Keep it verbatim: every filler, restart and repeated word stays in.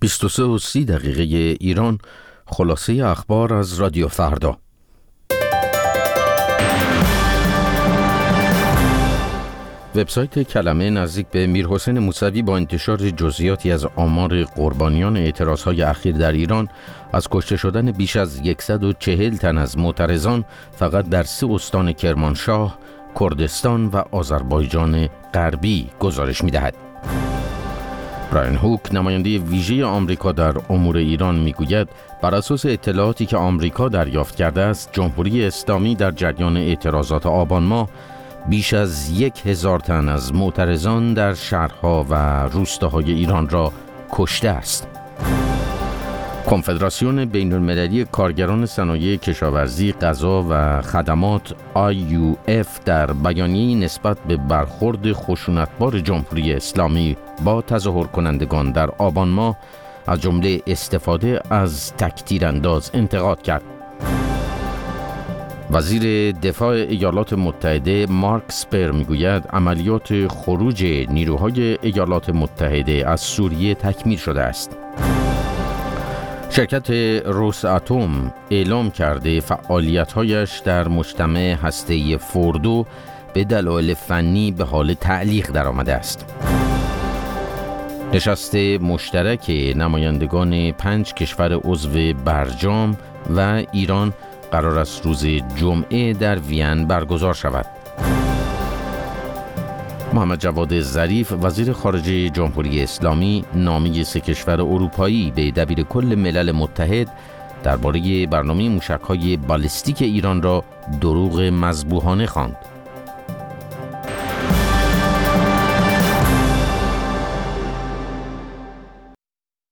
بیست و سه و سی دقیقه ایران، خلاصه اخبار از رادیو فردا. وبسایت کلمه نزدیک به میرحسین موسوی با انتشار جزئیاتی از آمار قربانیان اعتراضهای اخیر در ایران از کشته شدن بیش از صد و چهل تن از معترضان فقط در سه استان کرمانشاه، کردستان و آذربایجان غربی گزارش می‌دهد. برایان هوک، نماینده ویژه آمریکا در امور ایران، میگوید بر اساس اطلاعاتی که آمریکا دریافت کرده است، جمهوری اسلامی در جریان اعتراضات آبان ماه بیش از یک هزار تن از معترضان در شهرها و روستاهای ایران را کشته است. کنفدراسیون بین‌المللی کارگران صنایع کشاورزی، غذا و خدمات آی یو اف در بیانیه‌ای نسبت به برخورد خشونتبار جمهوری اسلامی با تظاهر کنندگان در آبان ماه از جمله استفاده از تک‌تیرانداز انتقاد کرد. وزیر دفاع ایالات متحده مارک اسپر میگوید عملیات خروج نیروهای ایالات متحده از سوریه تکمیل شده است. شرکت روساتوم اعلام کرده فعالیت‌هایش در مجتمع هسته‌ای فوردو به دلایل فنی به حال تعلیق درآمده است. نشست مشترک نمایندگان پنج کشور عضو برجام و ایران قرار است روز جمعه در وین برگزار شود. محمد جواد ظریف، وزیر خارجه جمهوری اسلامی، نامه سه کشور اروپایی به دبیرکل ملل متحد درباره برنامه موشک‌های بالستیک ایران را دروغ مذبوحانه خواند.